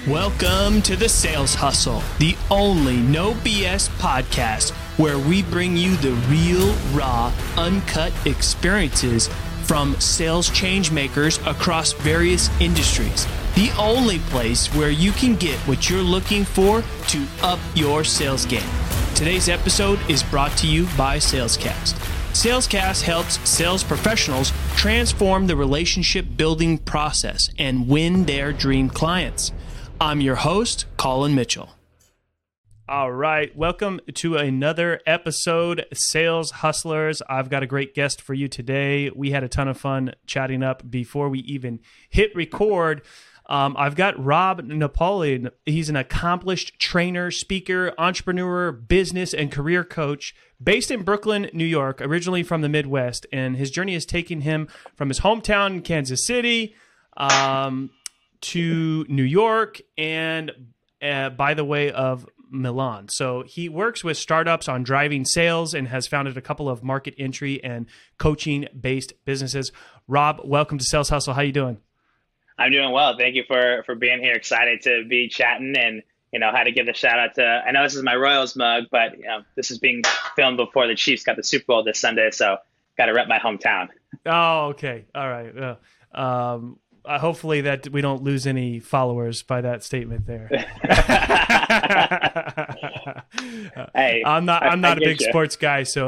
Welcome to the Sales Hustle, the only no BS podcast where we bring you the real, raw, uncut experiences from sales change makers across various industries. The only place where you can get what you're looking for to up your sales game. Today's episode is brought to you by Salescast. Salescast helps sales professionals transform the relationship building process and win their dream clients. I'm your host, Colin Mitchell. All right, welcome to another episode, Sales Hustlers. I've got a great guest for you today. We had a ton of fun chatting up before we even hit record. I've got Rob Napoleon. He's an accomplished trainer, speaker, entrepreneur, business, and career coach based in Brooklyn, New York, originally from the Midwest. And his journey has taken him from his hometown, Kansas City, to New York, and by the way of Milan. So he works with startups on driving sales and has founded a couple of market entry and coaching-based businesses. Rob, welcome to Sales Hustle. How you doing? I'm doing well. Thank you for being here. Excited to be chatting and, how to give the shout out to, I know this is my Royals mug, but, this is being filmed before the Chiefs got the Super Bowl this Sunday. So got to rep my hometown. Oh, okay. All right. Hopefully that we don't lose any followers by that statement there. Hey, I'm not a big sports guy, so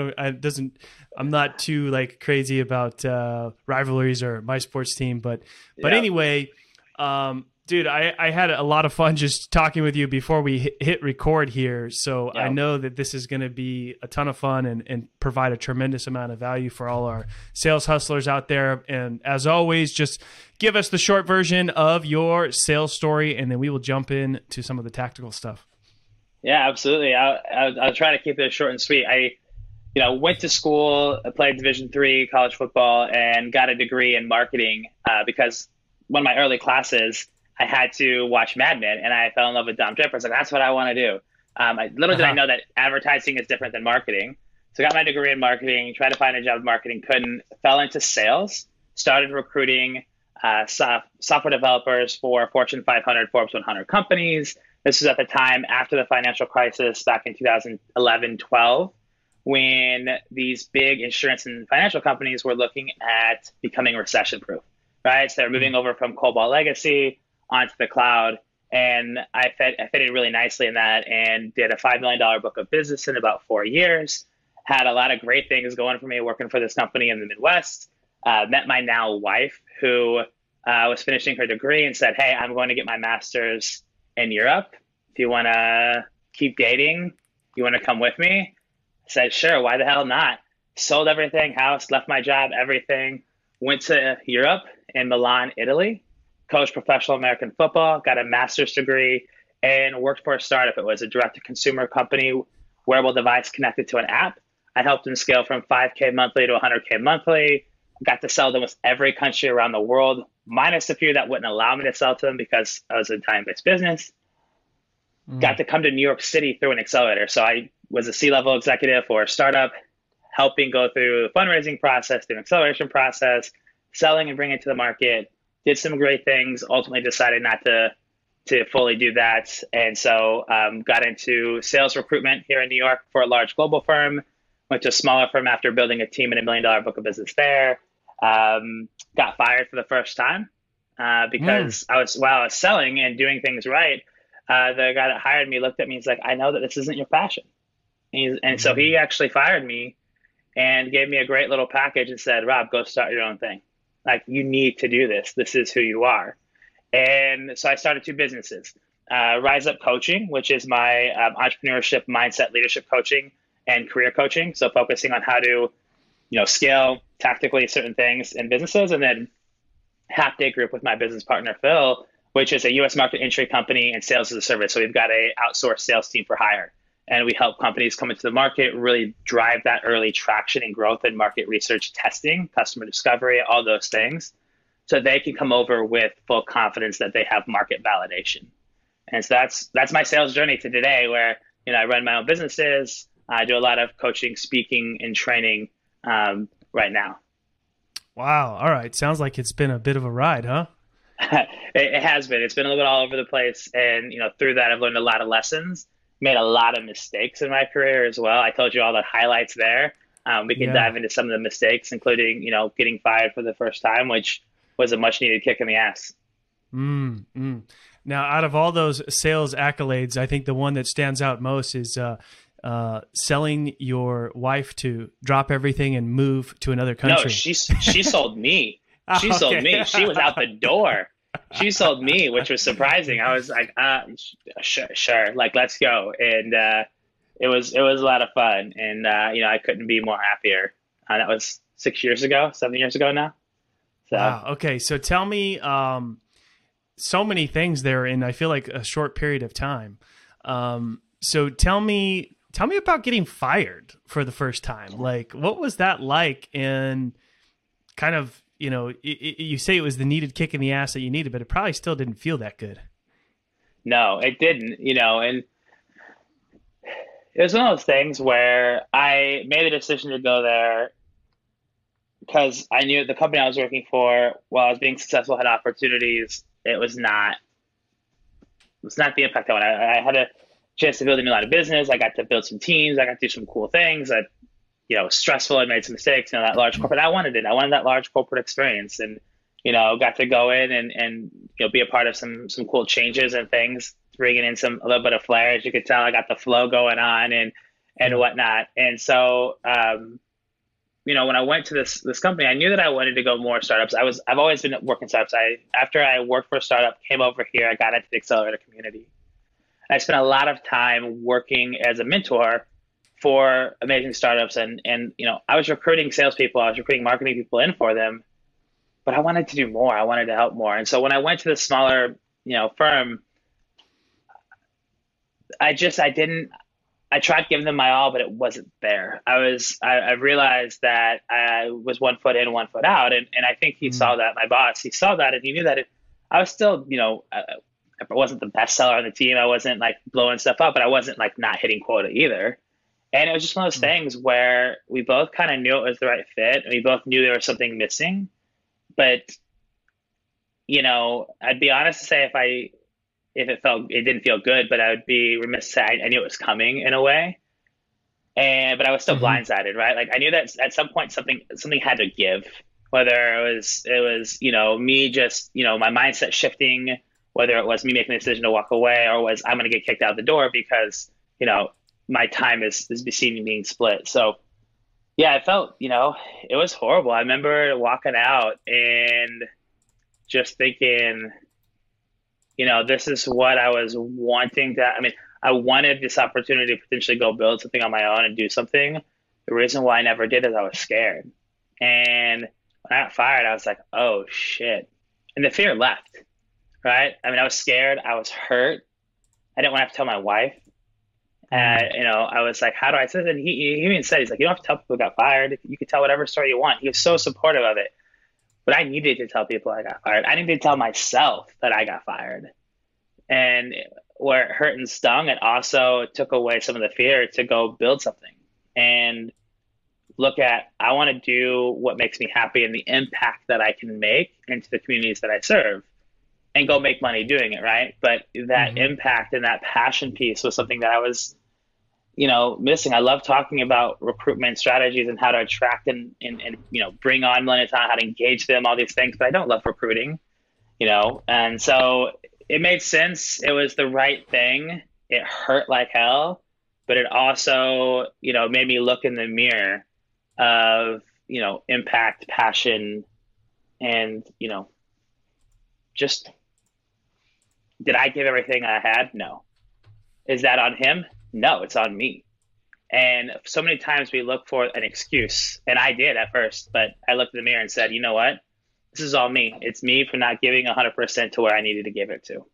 I'm not too crazy about rivalries or my sports team, but anyway, dude, I had a lot of fun just talking with you before we hit record here. So I know that this is going to be a ton of fun and provide a tremendous amount of value for all our sales hustlers out there. And as always, just give us the short version of your sales story, and then we will jump into some of the tactical stuff. Yeah, absolutely. I'll try to keep it short and sweet. I went to school, played Division III college football, and got a degree in marketing because one of my early classes, I had to watch Mad Men, and I fell in love with Dom Draper. I was like, that's what I want to do. Little did I know that advertising is different than marketing. So I got my degree in marketing, tried to find a job in marketing, couldn't, fell into sales, started recruiting software developers for Fortune 500, Forbes 100 companies. This was at the time after the financial crisis back in 2011-12, when these big insurance and financial companies were looking at becoming recession-proof, right? So they're moving over from COBOL legacy onto the cloud. And I fitted really nicely in that and did a $5 million book of business in about 4 years. Had a lot of great things going for me working for this company in the Midwest. Met my now wife, who was finishing her degree and said, hey, I'm going to get my master's in Europe. If you want to keep dating, you want to come with me? I said, sure, why the hell not? Sold everything, house, left my job, everything. Went to Europe in Milan, Italy. Coached professional American football, got a master's degree, and worked for a startup. It was a direct-to-consumer company, wearable device connected to an app. I helped them scale from 5K monthly to 100K monthly. Got to sell them with every country around the world, minus a few that wouldn't allow me to sell to them because I was a time-based business. Got to come to New York City through an accelerator. So I was a C-level executive for a startup, helping go through the fundraising process, the acceleration process, selling and bringing it to the market. Did some great things, ultimately decided not to fully do that. And so got into sales recruitment here in New York for a large global firm, went to a smaller firm after building a team and $1 million book of business there. Got fired for the first time because while I was selling and doing things right, the guy that hired me looked at me and was like, I know that this isn't your passion. And so he actually fired me and gave me a great little package and said, Rob, go start your own thing. Like, you need to do this. This is who you are. And so I started 2 businesses, Rise Up Coaching, which is my entrepreneurship, mindset, leadership coaching, and career coaching. So focusing on how to, scale tactically certain things in businesses. And then Half Day Group with my business partner, Phil, which is a U.S. market entry company and sales as a service. So we've got a outsourced sales team for hire. And we help companies come into the market, really drive that early traction and growth in market research, testing, customer discovery, all those things, so they can come over with full confidence that they have market validation. And so that's my sales journey to today, where I run my own businesses. I do a lot of coaching, speaking, and training right now. Wow. All right. Sounds like it's been a bit of a ride, huh? It has been. It's been a little bit all over the place, and through that, I've learned a lot of lessons, made a lot of mistakes in my career as well. I told you all the highlights there. We can Yeah. dive into some of the mistakes, including getting fired for the first time, which was a much needed kick in the ass. Mm, mm. Now, out of all those sales accolades, I think the one that stands out most is selling your wife to drop everything and move to another No, country. she sold me. She sold me. Okay. She was out the door. She sold me, which was surprising. I was like, sure, like let's go. And it was a lot of fun, and I couldn't be more happier. That was 6 years ago, 7 years ago now. So Wow. Okay. So tell me, so many things there in I feel like a short period of time. So tell me about getting fired for the first time. Like, what was that like? And kind of, you say it was the needed kick in the ass that you needed, but it probably still didn't feel that good. no, it didn't. And it was one of those things where I made a decision to go there because I knew the company I was working for, while I was being successful, had opportunities. It was not the impact I wanted. I had a chance to build a new line of business. I got to build some teams. I got to do some cool things. It was stressful. I made some mistakes. That large corporate, I wanted it. I wanted that large corporate experience, and got to go in and be a part of some cool changes and things, bringing in a little bit of flair. As you could tell, I got the flow going on and Yeah. whatnot. And so, when I went to this company, I knew that I wanted to go more startups. I've always been working startups. After I worked for a startup, came over here, I got into the accelerator community. I spent a lot of time working as a mentor for amazing startups, and I was recruiting salespeople, I was recruiting marketing people in for them, but I wanted to do more. I wanted to help more. And so when I went to the smaller, firm, I didn't. I tried giving them my all, but it wasn't there. I realized that I was 1 foot in, 1 foot out. And I think he Mm. saw that, my boss, he saw that, and he knew that I was still, I wasn't the best seller on the team. I wasn't like blowing stuff up, but I wasn't like not hitting quota either. And it was just one of those Mm. things where we both kind of knew it was the right fit, and we both knew there was something missing. But, I'd be honest to say if it didn't feel good, but I would be remiss to say I knew it was coming in a way. But I was still Mhm. blindsided, right? Like I knew that at some point something had to give, whether it was me just my mindset shifting, whether it was me making the decision to walk away, or was I'm going to get kicked out the door because my time is being split. So yeah, I felt it was horrible. I remember walking out and just thinking, this is what I was wanting to. I mean, I wanted this opportunity to potentially go build something on my own and do something. The reason why I never did is I was scared. And when I got fired, I was like, oh shit. And the fear left, right? I mean, I was scared. I was hurt. I didn't want to have to tell my wife. Mm. I was like, how do I say this? And he even said, he's like, you don't have to tell people who got fired. You can tell whatever story you want. He was so supportive of it. But I needed to tell people I got fired. I needed to tell myself that I got fired. And where it hurt and stung, it also took away some of the fear to go build something and look at, I want to do what makes me happy and the impact that I can make into the communities that I serve and go make money doing it, right? But that Mhm. impact and that passion piece was something that I was missing. I love talking about recruitment strategies and how to attract and bring on millennials, how to engage them, all these things, but I don't love recruiting, and so it made sense. It was the right thing. It hurt like hell, but it also, made me look in the mirror of, impact, passion, and, just did I give everything I had? No. Is that on him? No, it's on me. And so many times we look for an excuse, and I did at first, but I looked in the mirror and said, you know what? This is all me. It's me for not giving 100% to where I needed to give it to.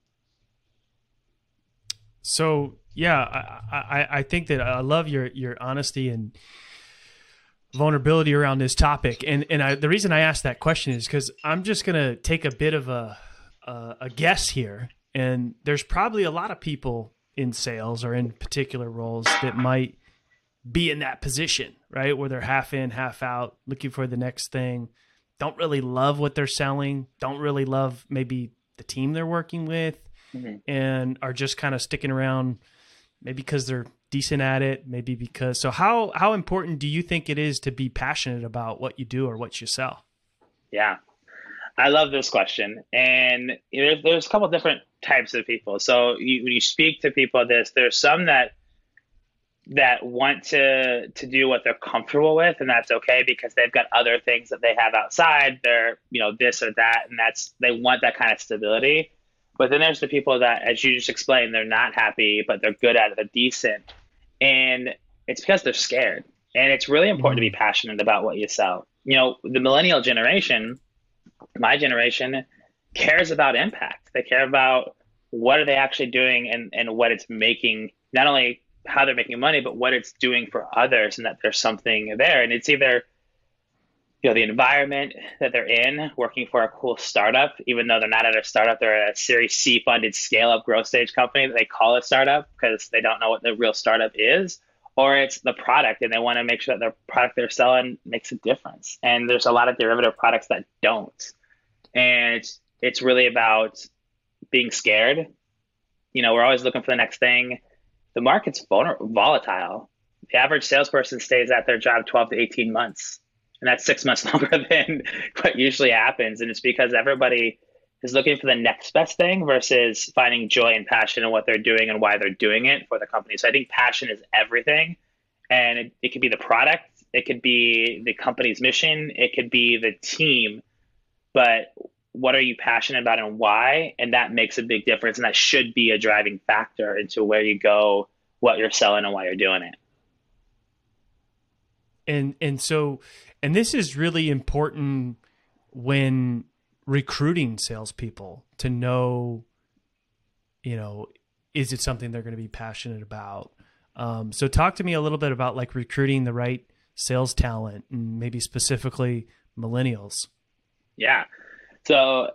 So yeah, I think that I love your honesty and vulnerability around this topic, and the reason I asked that question is because I'm just gonna take a bit of a guess here, and there's probably a lot of people in sales or in particular roles that might be in that position, right, where they're half in, half out, looking for the next thing. don't really love what they're selling, don't really love maybe the team they're working with, and are just kind of sticking around maybe because they're decent at it, maybe because. So how important do you think it is to be passionate about what you do or what you sell? Yeah, I love this question. And there's a couple different types of people. So when you speak to people, there's some that want to do what they're comfortable with, and that's okay because they've got other things that they have outside. They're, this or that, and they want that kind of stability. But then there's the people that, as you just explained, they're not happy, but they're good at it, they're decent. And it's because they're scared. And it's really important to be passionate about what you sell. The millennial generation, my generation, cares about impact. They care about what are they actually doing and what it's making, not only how they're making money, but what it's doing for others, and that there's something there. And it's either the environment that they're in, working for a cool startup, even though they're not at a startup, they're a Series C funded scale-up growth stage company that they call a startup because they don't know what the real startup is, or it's the product and they want to make sure that their product they're selling makes a difference. And there's a lot of derivative products that don't. And it's really about being scared. We're always looking for the next thing. The market's volatile. The average salesperson stays at their job 12 to 18 months. And that's 6 months longer than what usually happens. And it's because everybody is looking for the next best thing versus finding joy and passion in what they're doing and why they're doing it for the company. So I think passion is everything. And it could be the product, it could be the company's mission, it could be the team. But what are you passionate about and why? And that makes a big difference. And that should be a driving factor into where you go, what you're selling, and why you're doing it. And this is really important when recruiting salespeople to know, is it something they're going to be passionate about? So talk to me a little bit about like recruiting the right sales talent and maybe specifically millennials. Yeah. So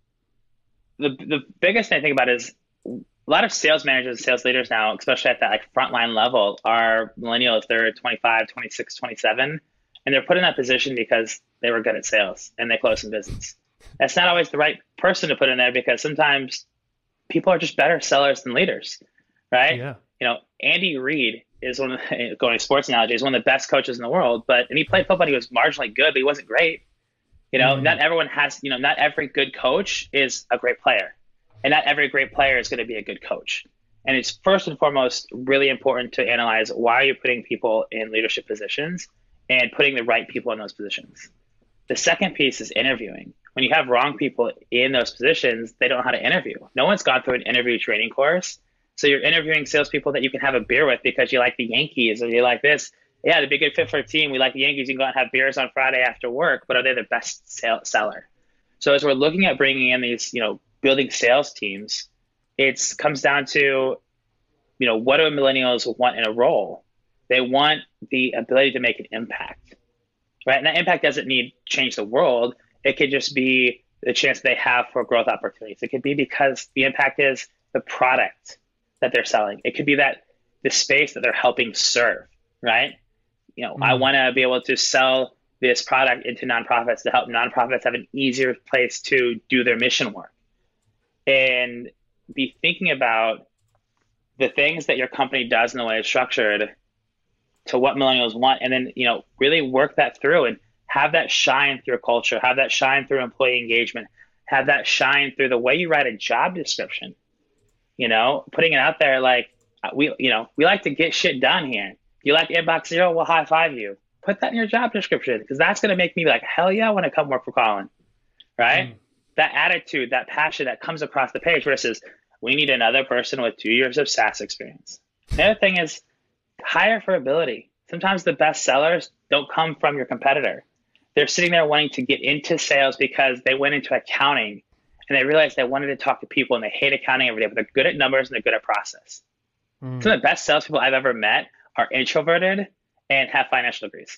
the biggest thing I think about is a lot of sales managers and sales leaders now, especially at that like frontline level, are millennials. They're 25, 26, 27. And they're put in that position because they were good at sales and they closed some business. That's not always the right person to put in there because sometimes people are just better sellers than leaders, right? Yeah. Andy Reid is one of the, going to sports analogy, is one of the best coaches in the world, and he played football. He was marginally good, but he wasn't great. Not everyone has, not every good coach is a great player, and not every great player is going to be a good coach. And it's first and foremost really important to analyze why are you putting people in leadership positions and putting the right people in those positions. The second piece is interviewing. When you have wrong people in those positions, they don't know how to interview. No one's gone through an interview training course. So you're interviewing salespeople that you can have a beer with because you like the Yankees or you like this. Yeah, they'd be a good fit for a team. We like the Yankees. You can go out and have beers on Friday after work, but are they the best seller? So as we're looking at bringing in these, building sales teams, it comes down to, what do millennials want in a role? They want the ability to make an impact, right? And that impact doesn't need to change the world. It could just be the chance they have for growth opportunities. It could be because the impact is the product that they're selling. It could be that the space that they're helping serve, right? I want to be able to sell this product into nonprofits to help nonprofits have an easier place to do their mission work. And be thinking about the things that your company does in the way it's structured to what millennials want, and then, really work that through and have that shine through culture, have that shine through employee engagement, have that shine through the way you write a job description, putting it out there. Like we like to get shit done here. You like inbox zero, we'll high five you. Put that in your job description because that's going to make me like, hell yeah, I want to come work for Colin, right? That attitude, that passion that comes across the page versus we need another person with 2 years of SaaS experience. The other thing is hire for ability. Sometimes the best sellers don't come from your competitor. They're sitting there wanting to get into sales because they went into accounting and they realized they wanted to talk to people and they hate accounting every day, but they're good at numbers and they're good at process. Some of the best salespeople I've ever met are introverted and have financial degrees.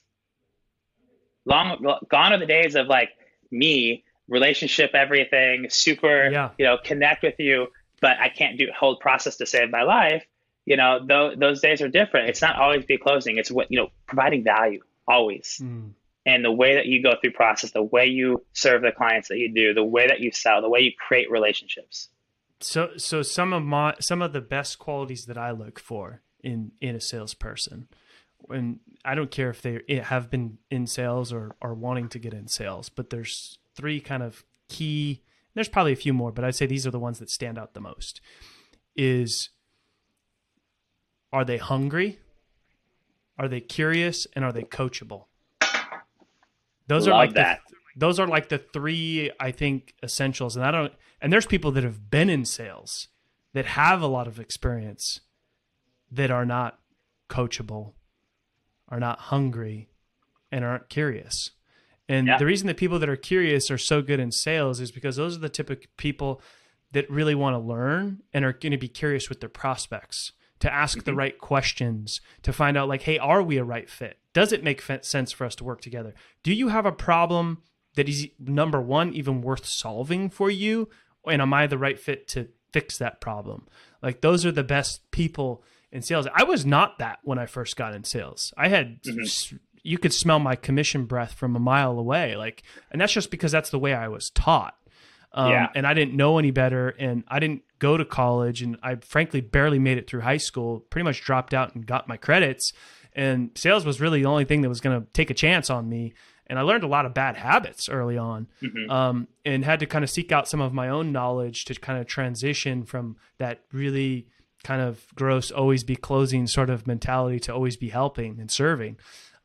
Gone are the days of like me, relationship, everything, super, connect with you, but I can't hold process to save my life. Those days are different. It's not always be closing. It's what, providing value always. and the way that you go through process, the way you serve the clients that you do, the way that you sell, the way you create relationships. So some of the best qualities that I look for in a salesperson, and I don't care if they have been in sales or are wanting to get in sales, but there's three kind of key, there's probably a few more, but I'd say these are the ones that stand out the most. Are they hungry? Are they curious? And are they coachable? Those are like the three, I think, essentials. And there's people that have been in sales that have a lot of experience that are not coachable, are not hungry, and aren't curious. And the reason that people that are curious are so good in sales is because those are the type of people that really want to learn and are going to be curious with their prospects, to ask the right questions, to find out like, hey, are we a right fit? Does it make sense for us to work together? Do you have a problem that is, number one, even worth solving for you? And am I the right fit to fix that problem? Like, those are the best people in sales. I was not that when I first got in sales. I had, you could smell my commission breath from a mile away. Like, and that's just because that's the way I was taught. And I didn't know any better, and I didn't go to college, and I frankly barely made it through high school, pretty much dropped out and got my credits. And sales was really the only thing that was going to take a chance on me. And I learned a lot of bad habits early on, and had to kind of seek out some of my own knowledge to kind of transition from that really kind of gross, always be closing sort of mentality to always be helping and serving.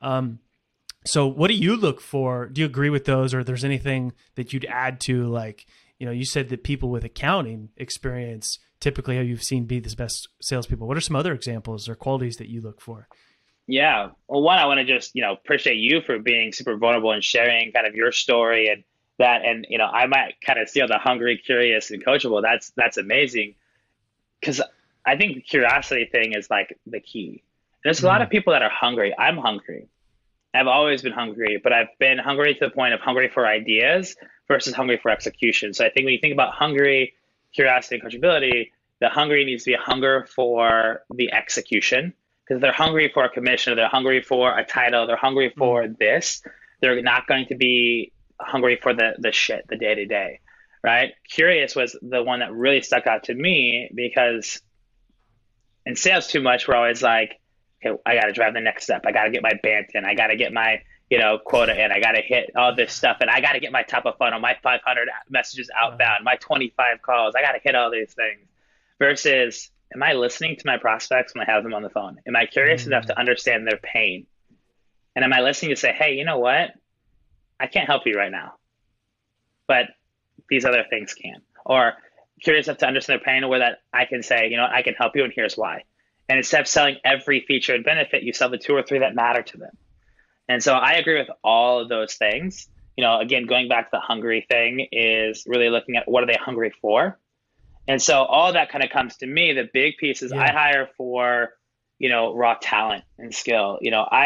So what do you look for? Do you agree with those, or there's anything that you'd add to, like, you said that people with accounting experience typically how you've seen be the best salespeople. What are some other examples or qualities that you look for? Yeah. Well, one, I want to just, appreciate you for being super vulnerable and sharing kind of your story and that. And, I might kind of steal the hungry, curious, and coachable. That's amazing. Because I think the curiosity thing is like the key. There's a lot of people that are hungry. I'm hungry. I've always been hungry, but I've been hungry to the point of hungry for ideas versus hungry for execution. So I think when you think about hungry, curiosity, and coachability, the hungry needs to be a hunger for the execution. Because they're hungry for a commission, or they're hungry for a title, they're hungry for this. They're not going to be hungry for the shit, the day to day, right? Curious was the one that really stuck out to me, because in sales too much, we're always like, okay, I got to drive the next step. I got to get my BANT in. I got to get my quota in. I got to hit all this stuff, and I got to get my top of funnel, my 500 messages outbound, my 25 calls. I got to hit all these things. Versus, am I listening to my prospects when I have them on the phone? Am I curious enough to understand their pain? And am I listening to say, hey, you know what? I can't help you right now, but these other things can. Or curious enough to understand their pain, or where that I can say, I can help you, and here's why. And instead of selling every feature and benefit, you sell the 2 or 3 that matter to them. And so I agree with all of those things. Again, going back to the hungry thing is really looking at what are they hungry for? And so all that kind of comes to me. The big piece is I hire for, raw talent and skill.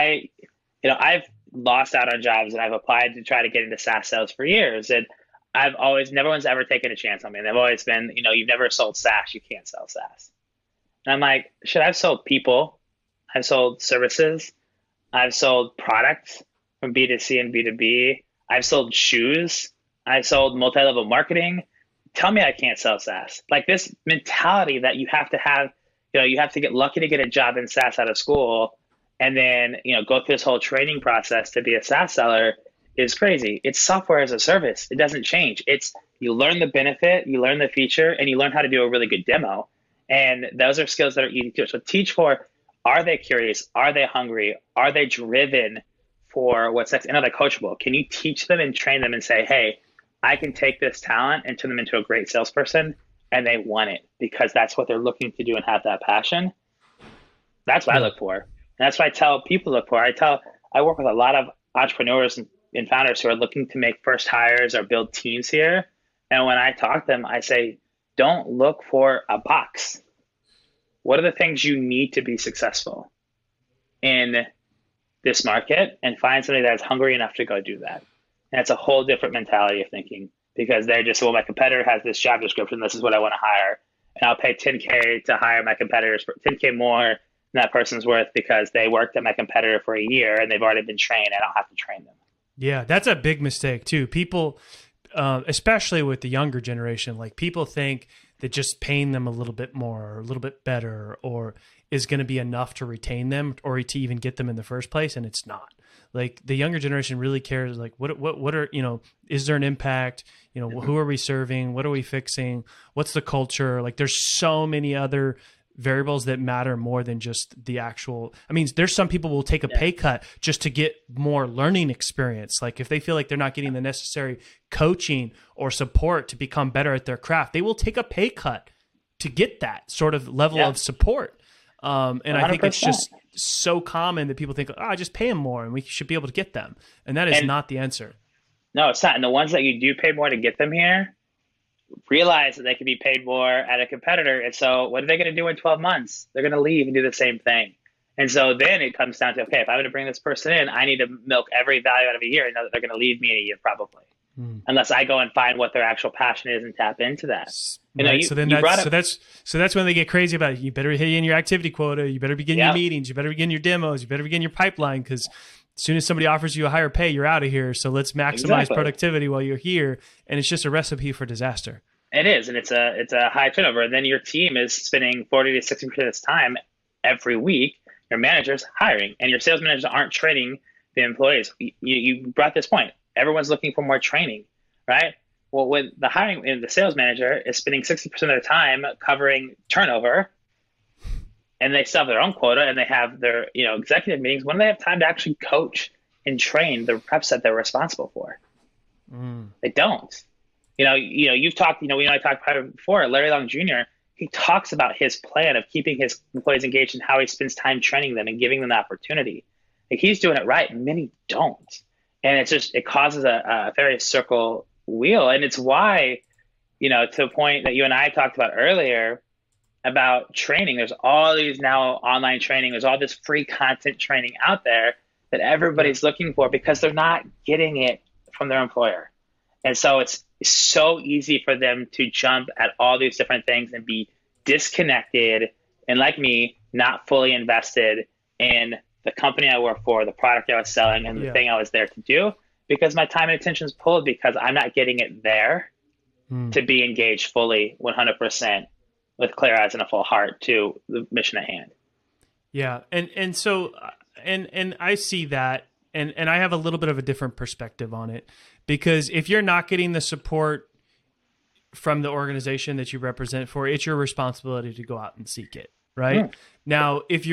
I've lost out on jobs, and I've applied to try to get into SaaS sales for years. And never one's ever taken a chance on me. And they've always been, you've never sold SaaS, you can't sell SaaS. And I'm like, shit, I've sold people. I've sold services. I've sold products from B2C and B2B. I've sold shoes. I've sold multi-level marketing. Tell me I can't sell SaaS. Like, this mentality that you have to have, you have to get lucky to get a job in SaaS out of school, and then, go through this whole training process to be a SaaS seller is crazy. It's software as a service. It doesn't change. It's, you learn the benefit, you learn the feature, and you learn how to do a really good demo. And those are skills that are easy to do. So teach for, are they curious? Are they hungry? Are they driven for what's next? And are they coachable? Can you teach them and train them and say, hey, I can take this talent and turn them into a great salesperson, and they want it because that's what they're looking to do and have that passion? That's what I look for. And that's what I tell people to look for. I work with a lot of entrepreneurs and founders who are looking to make first hires or build teams here. And when I talk to them, I say, don't look for a box. What are the things you need to be successful in this market? And find somebody that's hungry enough to go do that. And it's a whole different mentality of thinking, because they're just, well, my competitor has this job description. This is what I want to hire. And I'll pay $10K to hire my competitors for $10K more than that person's worth, because they worked at my competitor for a year and they've already been trained. I don't have to train them. Yeah, that's a big mistake too. People, especially with the younger generation, like people think that just paying them a little bit more or a little bit better or is going to be enough to retain them or to even get them in the first place. And it's not. Like the younger generation really cares, like what are, is there an impact? Who are we serving? What are we fixing? What's the culture? Like there's so many other variables that matter more than just the actual. I mean, there's some people will take a pay cut just to get more learning experience. Like if they feel like they're not getting the necessary coaching or support to become better at their craft, they will take a pay cut to get that sort of level of support. And 100%. I think it's just so common that people think, just pay them more and we should be able to get them. And that is not the answer. No, it's not. And the ones that you do pay more to get them here, realize that they can be paid more at a competitor. And so what are they going to do in 12 months? They're going to leave and do the same thing. And so then it comes down to, okay, if I'm going to bring this person in, I need to milk every value out of a year and know that they're going to leave me in a year probably. Unless I go and find what their actual passion is and tap into that. Right. So that's when they get crazy about it. You better hit in your activity quota. You better begin your meetings. You better begin your demos. You better begin your pipeline because as soon as somebody offers you a higher pay, you're out of here. So let's maximize productivity while you're here. And it's just a recipe for disaster. It is. And it's a high turnover. And then your team is spending 40 to 60% of its time every week. Your manager's hiring and your sales managers aren't training the employees. You brought this point. Everyone's looking for more training, right? Well, when the hiring and the sales manager is spending 60% of their time covering turnover and they still have their own quota and they have their, executive meetings, when do they have time to actually coach and train the reps that they're responsible for? They don't. You've talked, we and I talked about it before, Larry Long Jr., he talks about his plan of keeping his employees engaged and how he spends time training them and giving them the opportunity. Like he's doing it right and many don't. And it causes a very circle wheel. And it's why, to the point that you and I talked about earlier about training, there's all these now online training, there's all this free content training out there that everybody's looking for because they're not getting it from their employer. And so it's so easy for them to jump at all these different things and be disconnected and, like me, not fully invested in the company I work for, the product I was selling, and the thing I was there to do, because my time and attention is pulled because I'm not getting it there to be engaged fully 100% with clear eyes and a full heart to the mission at hand. Yeah. And so I see that and I have a little bit of a different perspective on it, because if you're not getting the support from the organization that you represent for, it's your responsibility to go out and seek it. Right. Now, if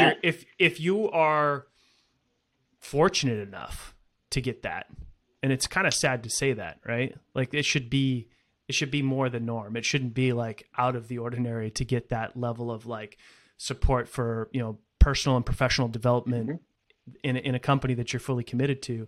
you are fortunate enough to get that, and it's kind of sad to say that, right? Like it should be more the norm. It shouldn't be like out of the ordinary to get that level of like support for, personal and professional development in a company that you're fully committed to.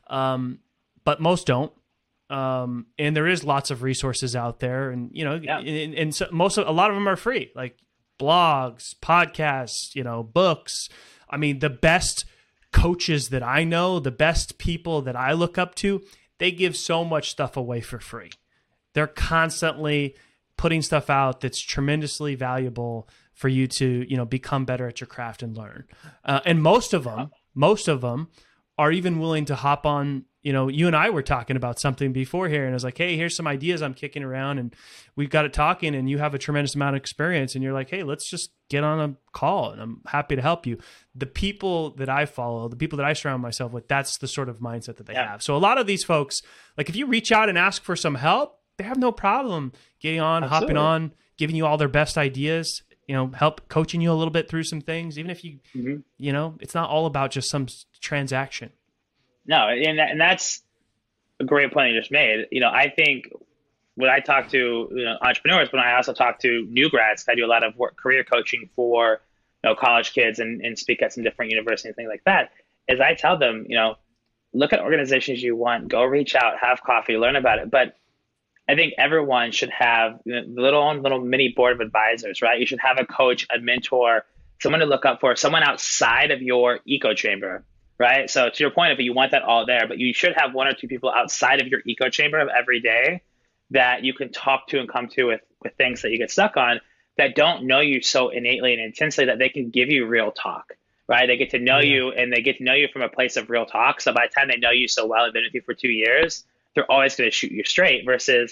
But most don't. And there is lots of resources out there and, and so a lot of them are free, like blogs, podcasts, books. I mean, the best coaches that I know, the best people that I look up to, they give so much stuff away for free. They're constantly putting stuff out that's tremendously valuable for you to, become better at your craft and learn. And most of them are even willing to hop on. You and I were talking about something before here, and I was like, hey, here's some ideas I'm kicking around, and we've got it talking, and you have a tremendous amount of experience, and you're like, hey, let's just get on a call, and I'm happy to help you. The people that I follow, the people that I surround myself with, that's the sort of mindset that they have. So a lot of these folks, like if you reach out and ask for some help, they have no problem getting on, hopping on, giving you all their best ideas, help coaching you a little bit through some things, even if you, it's not all about just some transaction. No, and that's a great point you just made. I think when I talk to entrepreneurs, but I also talk to new grads, I do a lot of career coaching for college kids and speak at some different universities and things like that, is I tell them, look at organizations you want, go reach out, have coffee, learn about it. But I think everyone should have the little mini board of advisors, right? You should have a coach, a mentor, someone to look up for, someone outside of your echo chamber. Right. So to your point, if you want that all there, but you should have one or two people outside of your echo chamber of every day that you can talk to and come to with things that you get stuck on that don't know you so innately and intensely that they can give you real talk. right? They get to know you, and they get to know you from a place of real talk. So by the time they know you so well and been with you for 2 years, they're always going to shoot you straight. Versus,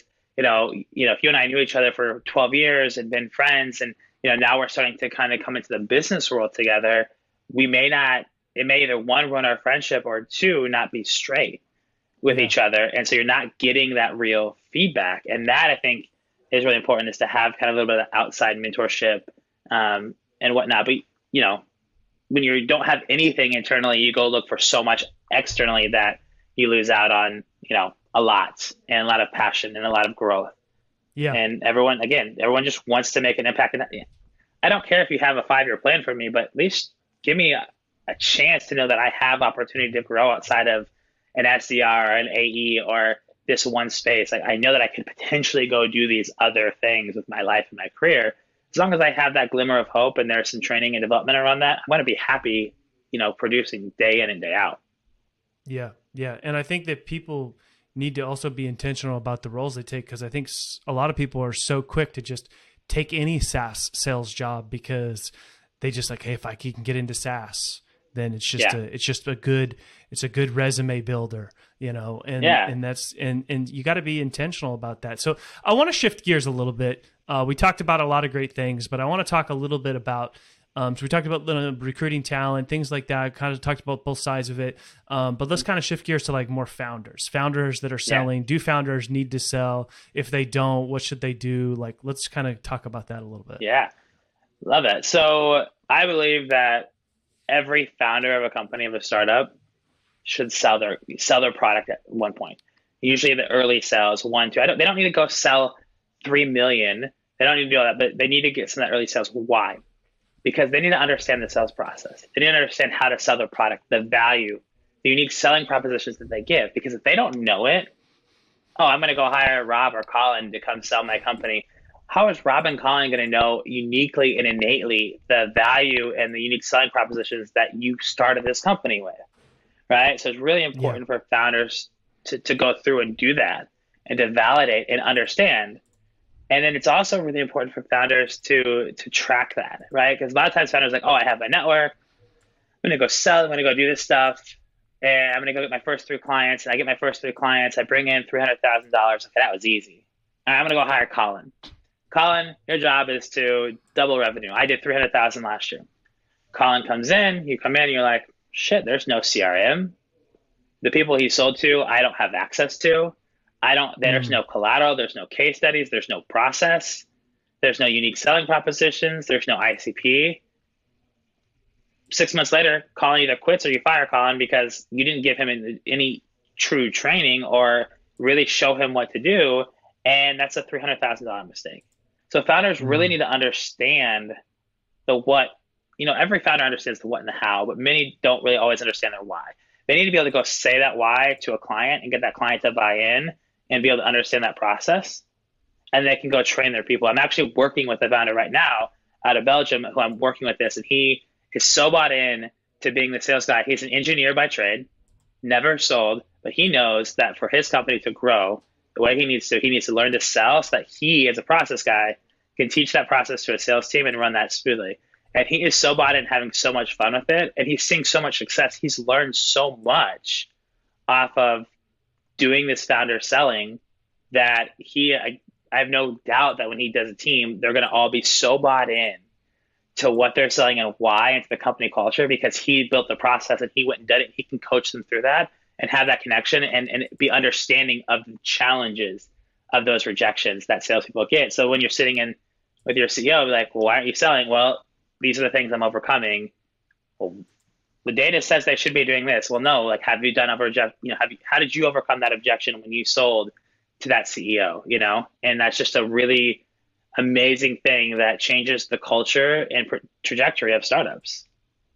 if you and I knew each other for 12 years and been friends, and now we're starting to kind of come into the business world together, we may not. It may either one, ruin our friendship, or two, not be straight with each other. And so you're not getting that real feedback. And that, I think, is really important, is to have kind of a little bit of outside mentorship and whatnot. But, when you don't have anything internally, you go look for so much externally that you lose out on, a lot of passion and a lot of growth. Yeah. And everyone just wants to make an impact. And I don't care if you have a 5-year plan for me, but at least give me a chance to know that I have opportunity to grow outside of an SDR or an AE or this one space. Like, I know that I could potentially go do these other things with my life and my career. As long as I have that glimmer of hope and there's some training and development around that, I'm going to be happy, producing day in and day out. Yeah. Yeah. And I think that people need to also be intentional about the roles they take, because I think a lot of people are so quick to just take any SaaS sales job because they just like, hey, if I can get into SaaS, then it's just a good resume builder, and you got to be intentional about that. So I want to shift gears a little bit. We talked about a lot of great things, but I want to talk a little bit about, so we talked about recruiting talent, things like that. I kind of talked about both sides of it. But let's kind of shift gears to like more founders that are selling. Do founders need to sell? If they don't, what should they do? Like, let's kind of talk about that a little bit. Yeah. Love it. So I believe that every founder of a company, of a startup, should sell their product at one point. Usually the early sales, 1, 2. They don't need to go sell 3 million. They don't need to do all that, but they need to get some of that early sales. Why? Because they need to understand the sales process. They need to understand how to sell their product, the value, the unique selling propositions that they give. Because if they don't know it, I'm going to go hire Rob or Colin to come sell my company. How is Rob and Colin going to know uniquely and innately the value and the unique selling propositions that you started this company with, right? So it's really important for founders to go through and do that and to validate and understand. And then it's also really important for founders to track that, right? Because a lot of times founders are like, I have my network. I'm going to go sell. I'm going to go do this stuff. And I'm going to go get my first 3 clients. And I get my first 3 clients. I bring in $300,000. Okay, that was easy. All right, I'm going to go hire Colin. Colin, your job is to double revenue. I did $300,000 last year. Colin comes in, you come in, you're like, shit, there's no CRM. The people he sold to, I don't have access to. There's no collateral, there's no case studies, there's no process, there's no unique selling propositions, there's no ICP. 6 months later, Colin either quits or you fire Colin because you didn't give him any true training or really show him what to do. And that's a $300,000 mistake. So founders really need to understand the what. Every founder understands the what and the how, but many don't really always understand their why. They need to be able to go say that why to a client and get that client to buy in and be able to understand that process. And they can go train their people. I'm actually working with a founder right now out of Belgium who I'm working with this, and he is so bought in to being the sales guy. He's an engineer by trade, never sold, but he knows that for his company to grow the way he needs to learn to sell so that he, as a process guy, can teach that process to a sales team and run that smoothly. And he is so bought in, having so much fun with it. And he's seeing so much success. He's learned so much off of doing this founder selling that I have no doubt that when he does a team, they're going to all be so bought in to what they're selling and why, and to the company culture, because he built the process and he went and did it. He can coach them through that and have that connection and be understanding of the challenges of those rejections that salespeople get. So when you're sitting in with your CEO, like, well, why aren't you selling? Well, these are the things I'm overcoming. Well, the data says they should be doing this. Well, no, like, have you done how did you overcome that objection when you sold to that CEO, And that's just a really amazing thing that changes the culture and trajectory of startups.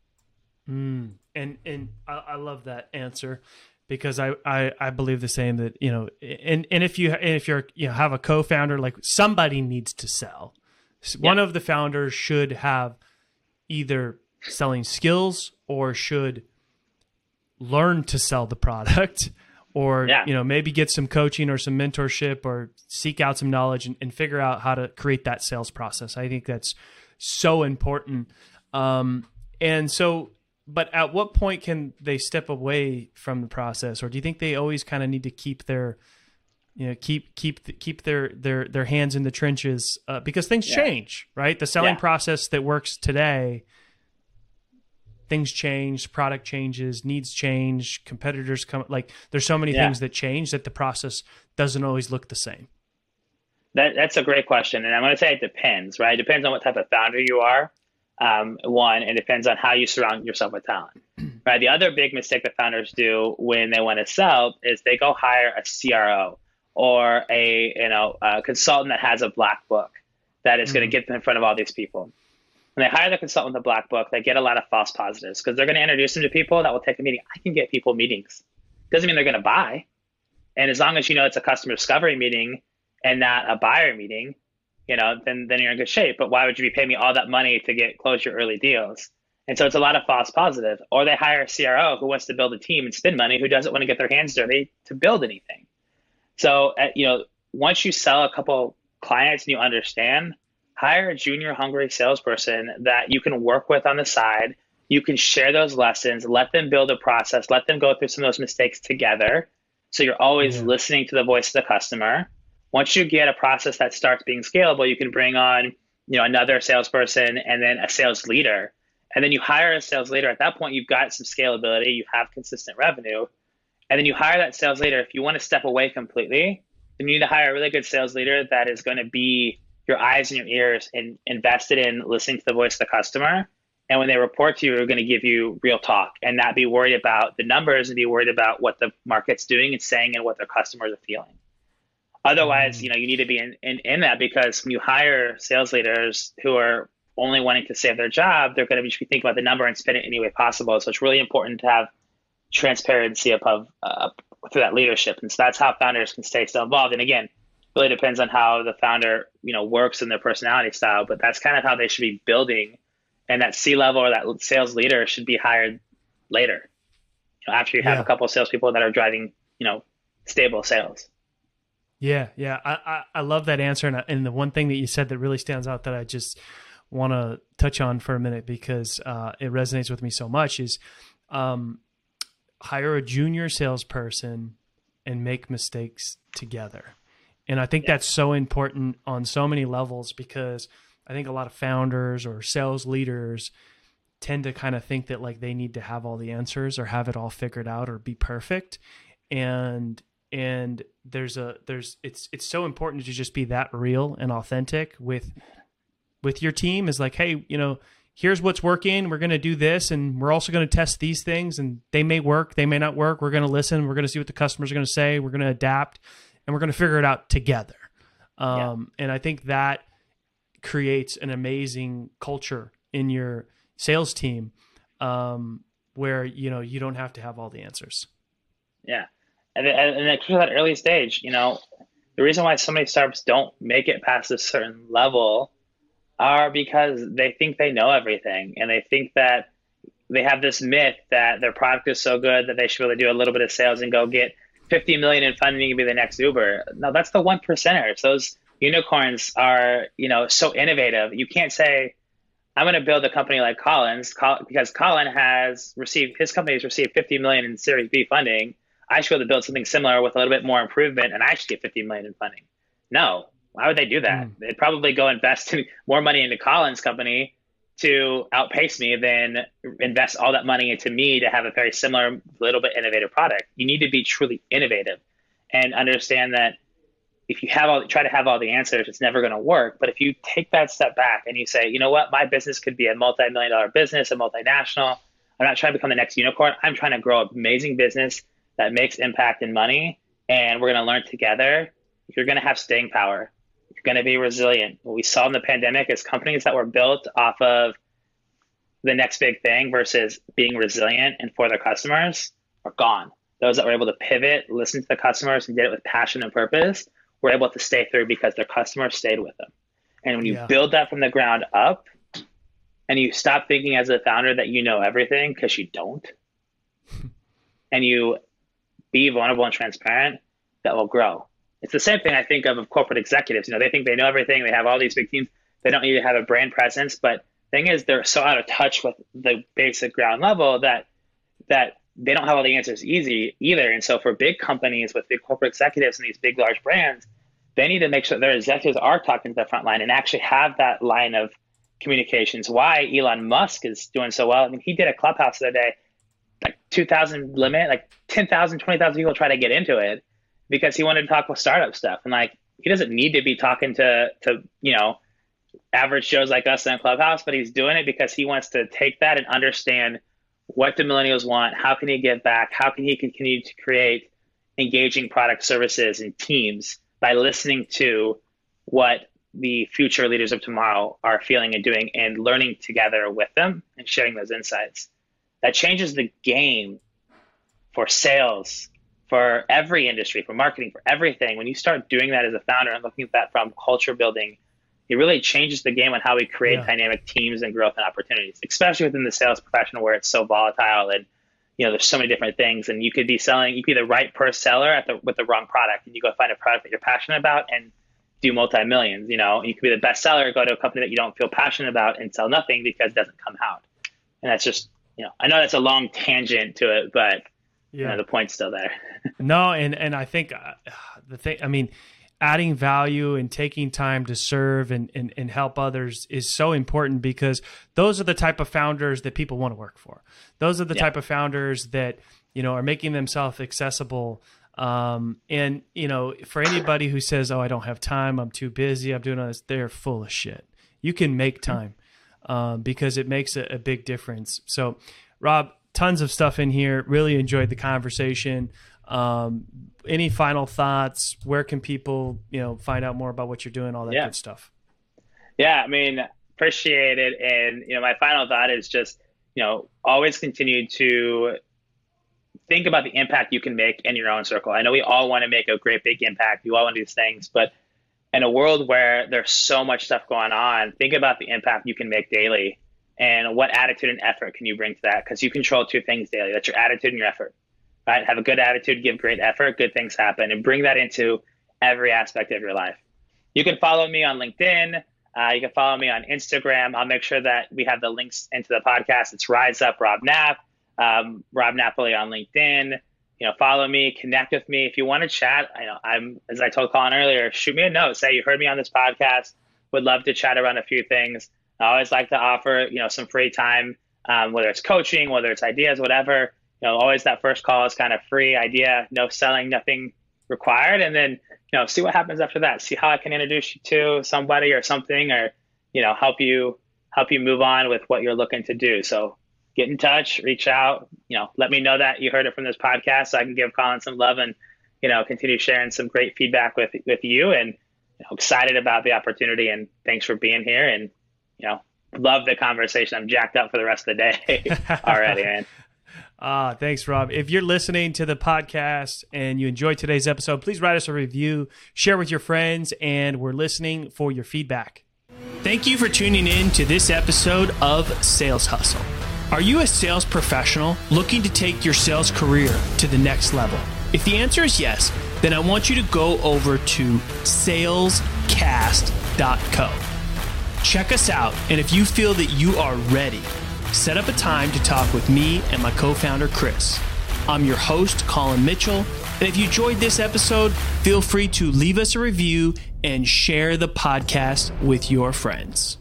And I love that answer, because I believe the same, that, and if you're have a co-founder, like, somebody needs to sell. One of the founders should have either selling skills or should learn to sell the product, or maybe get some coaching or some mentorship or seek out some knowledge and figure out how to create that sales process. I think that's so important. And so but at what point can they step away from the process, or do you think they always kind of need to keep their, keep their hands in the trenches, because things change, right? The selling process that works today, things change, product changes, needs change, competitors come. Like there's so many things that change that the process doesn't always look the same. That's a great question, and I'm going to say it depends, right? It depends on what type of founder you are. One, it depends on how you surround yourself with talent, right? The other big mistake that founders do when they want to sell is they go hire a CRO or a consultant that has a black book that is going to get them in front of all these people. When they hire the consultant with the black book, they get a lot of false positives because they're going to introduce them to people that will take a meeting. I can get people meetings. Doesn't mean they're going to buy. And as long as you know it's a customer discovery meeting and not a buyer meeting, then you're in good shape. But why would you be paying me all that money to close your early deals? And so it's a lot of false positive. Or they hire a CRO who wants to build a team and spend money, who doesn't want to get their hands dirty to build anything. So, once you sell a couple clients and you understand, hire a junior hungry salesperson that you can work with on the side. You can share those lessons, let them build a process, let them go through some of those mistakes together. So you're always listening to the voice of the customer. Once you get a process that starts being scalable, you can bring on, another salesperson and then a sales leader. And then you hire a sales leader. At that point, you've got some scalability, you have consistent revenue. And then you hire that sales leader. If you want to step away completely, then you need to hire a really good sales leader that is going to be your eyes and your ears and invested in listening to the voice of the customer. And when they report to you, they're going to give you real talk and not be worried about the numbers and be worried about what the market's doing and saying and what their customers are feeling. Otherwise, you need to be in that, because when you hire sales leaders who are only wanting to save their job, they're going to be thinking about the number and spin it any way possible. So it's really important to have transparency through that leadership. And so that's how founders can stay still involved. And again, really depends on how the founder, works in their personality style, but that's kind of how they should be building. And that C-level or that sales leader should be hired later, after you have a couple of salespeople that are driving, stable sales. Yeah. I love that answer. And the one thing that you said that really stands out that I just want to touch on for a minute, because it resonates with me so much, is hire a junior salesperson and make mistakes together. And I think that's so important on so many levels, because I think a lot of founders or sales leaders tend to kind of think that like they need to have all the answers or have it all figured out or be perfect. And it's so important to just be that real and authentic with your team, is like, hey, here's what's working. We're going to do this. And we're also going to test these things, and they may work, they may not work. We're going to listen. We're going to see what the customers are going to say. We're going to adapt, and we're going to figure it out together. And I think that creates an amazing culture in your sales team, where, you don't have to have all the answers. Yeah. And at that early stage, the reason why so many startups don't make it past a certain level are because they think they know everything, and they think that they have this myth that their product is so good that they should be able to do a little bit of sales and go get 50 million in funding and be the next Uber. No, that's the 1%ers. Those unicorns are, so innovative. You can't say, I'm going to build a company like Colin's, because Colin his company has received 50 million in Series B funding. I should be able to build something similar with a little bit more improvement, and I should get 50 million in funding. No, why would they do that? They'd probably go invest more money into Colin's company to outpace me than invest all that money into me to have a very similar, little bit innovative product. You need to be truly innovative and understand that if you try to have all the answers, it's never going to work. But if you take that step back and you say, you know what, my business could be a multi-million-dollar business, a multinational. I'm not trying to become the next unicorn. I'm trying to grow an amazing business that makes impact and money, and we're going to learn together. You're going to have staying power. You're going to be resilient. What we saw in the pandemic is companies that were built off of the next big thing versus being resilient and for their customers are gone. Those that were able to pivot, listen to the customers, and did it with passion and purpose were able to stay through because their customers stayed with them. And when you build that from the ground up and you stop thinking as a founder that you know everything, because you don't, and you be vulnerable and transparent, that will grow. It's the same thing I think of corporate executives. They think they know everything. They have all these big teams. They don't need to have a brand presence, but thing is they're so out of touch with the basic ground level that they don't have all the answers easy either. And so for big companies with big corporate executives and these big, large brands, they need to make sure their executives are talking to the front line and actually have that line of communications. Why Elon Musk is doing so well. I mean, he did a Clubhouse the other day, like 2,000 limit, like 10,000, 20,000 people try to get into it because he wanted to talk with startup stuff. And like, he doesn't need to be talking to average Joes like us in Clubhouse, but he's doing it because he wants to take that and understand what do millennials want? How can he give back? How can he continue to create engaging product, services, and teams by listening to what the future leaders of tomorrow are feeling and doing and learning together with them and sharing those insights? That changes the game for sales, for every industry, for marketing, for everything. When you start doing that as a founder and looking at that from culture building, it really changes the game on how we create dynamic teams and growth and opportunities, especially within the sales profession where it's so volatile and there's so many different things. And you could be the right per seller with the wrong product, and you go find a product that you're passionate about and do multi-millions. You could be the best seller, go to a company that you don't feel passionate about and sell nothing because it doesn't come out. And that's just, I know that's a long tangent to it, but the point's still there. No, and I think adding value and taking time to serve and help others is so important, because those are the type of founders that people want to work for. Those are the type of founders that, are making themselves accessible. And for anybody who says, oh, I don't have time, I'm too busy, I'm doing all this, they're full of shit. You can make time because it makes a big difference. So Rob, tons of stuff in here. Really enjoyed the conversation. Any final thoughts? Where can people, find out more about what you're doing, all that good stuff? Yeah, appreciate it. And, my final thought is just, always continue to think about the impact you can make in your own circle. I know we all want to make a great big impact. You all want to do these things, but in a world where there's so much stuff going on, think about the impact you can make daily and what attitude and effort can you bring to that? Because you control two things daily. That's your attitude and your effort. Right? Have a good attitude, give great effort, good things happen, and bring that into every aspect of your life. You can follow me on LinkedIn. You can follow me on Instagram. I'll make sure that we have the links into the podcast. It's Rise Up Rob Knapp, Rob Napoli on LinkedIn. Follow me, connect with me. If you want to chat, as I told Colin earlier, shoot me a note. Say you heard me on this podcast. Would love to chat around a few things. I always like to offer, some free time, whether it's coaching, whether it's ideas, whatever. Always that first call is kind of free idea, no selling, nothing required. And then, see what happens after that. See how I can introduce you to somebody or something, or, help you move on with what you're looking to do. So get in touch, reach out, let me know that you heard it from this podcast so I can give Colin some love and, continue sharing some great feedback with you, and excited about the opportunity, and thanks for being here, and, love the conversation. I'm jacked up for the rest of the day already, man. Thanks, Rob. If you're listening to the podcast and you enjoyed today's episode, please write us a review, share with your friends, and we're listening for your feedback. Thank you for tuning in to this episode of Sales Hustle. Are you a sales professional looking to take your sales career to the next level? If the answer is yes, then I want you to go over to salescast.co. Check us out, and if you feel that you are ready, set up a time to talk with me and my co-founder, Chris. I'm your host, Colin Mitchell, and if you enjoyed this episode, feel free to leave us a review and share the podcast with your friends.